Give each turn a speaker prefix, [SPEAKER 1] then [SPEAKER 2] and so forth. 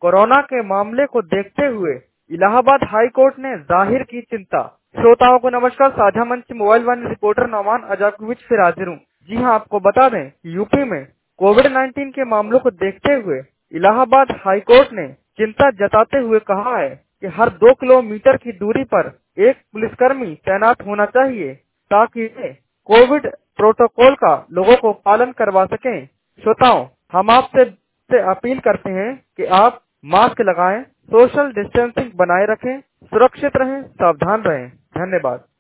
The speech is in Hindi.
[SPEAKER 1] कोरोना के मामले को देखते हुए इलाहाबाद हाई कोर्ट ने जाहिर की चिंता। श्रोताओं को नमस्कार। साझा मंच मोबाइल वन रिपोर्टर नौमान अजाकुविच फिर हाजिर हूँ। जी हाँ, आपको बता दें, यूपी में कोविड-19 के मामलों को देखते हुए इलाहाबाद हाई कोर्ट ने चिंता जताते हुए कहा है कि हर 2 किलोमीटर की दूरी पर एक पुलिसकर्मी तैनात होना चाहिए ताकि वे कोविड प्रोटोकॉल का लोगों को पालन करवा सकें। श्रोताओं, हम आपसे अपील करते हैं कि आप मास्क लगाएं, सोशल डिस्टेंसिंग बनाए रखें, सुरक्षित रहें, सावधान रहें। धन्यवाद।